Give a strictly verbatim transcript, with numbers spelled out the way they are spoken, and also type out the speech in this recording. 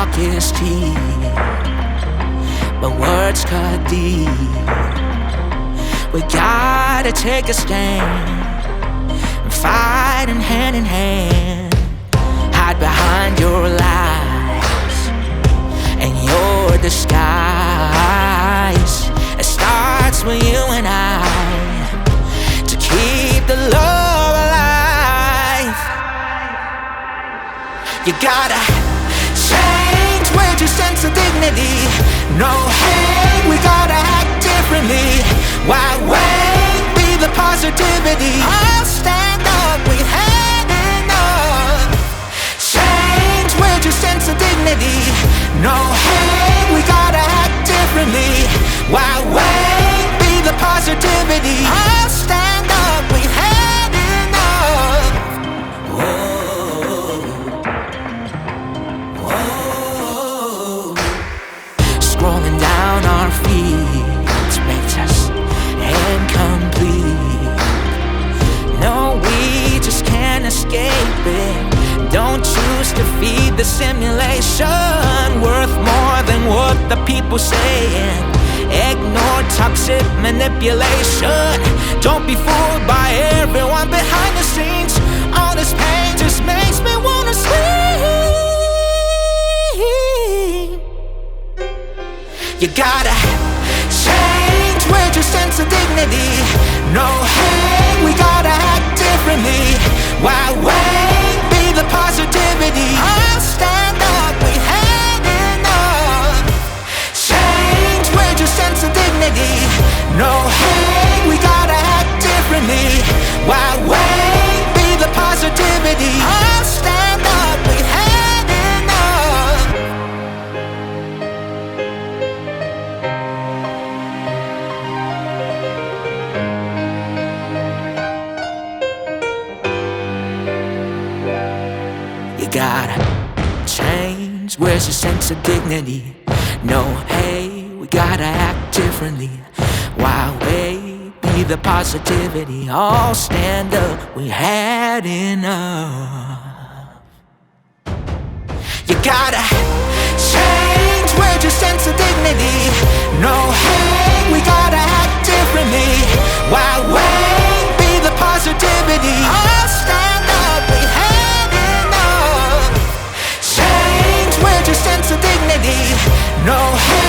talk is cheap, but words cut deep. We gotta take a stand and fight in hand in hand. Hide behind your lies and your disguise. It starts with you and I, to keep the love alive. You gotta change with your sense of dignity. No hate, we gotta act differently. Why wait? Be the positivity. I'll stand up, we had enough. Change with your sense of dignity. No hate, we gotta act differently. Why wait? Be the positivity. I'll stand up, we had enough. Whoa, whoa. Scrolling down our feet makes us incomplete. No, we just can't escape it. Don't choose to feed the simulation, worth more than what the people saying. Ignore toxic manipulation. Don't be fooled by everyone behind the scenes. All this pain just makes me wanna scream. You gotta change with your sense of dignity. No hate, we gotta act differently. Why wait? Be the positivity. I'll stand up, we had enough. Change with your sense of dignity. No hate, we gotta act differently. Why wait? Be the positivity. I'll stand up, we had enough. You gotta change, where's your sense of dignity? No, hey, we gotta act differently. Why wait? Be the positivity. All stand up, we had enough. You gotta change, where's your sense of dignity? No, hey, we gotta act differently. Why wait? Be the positivity. All stand up, we had enough. Change with your sense of dignity. No hate.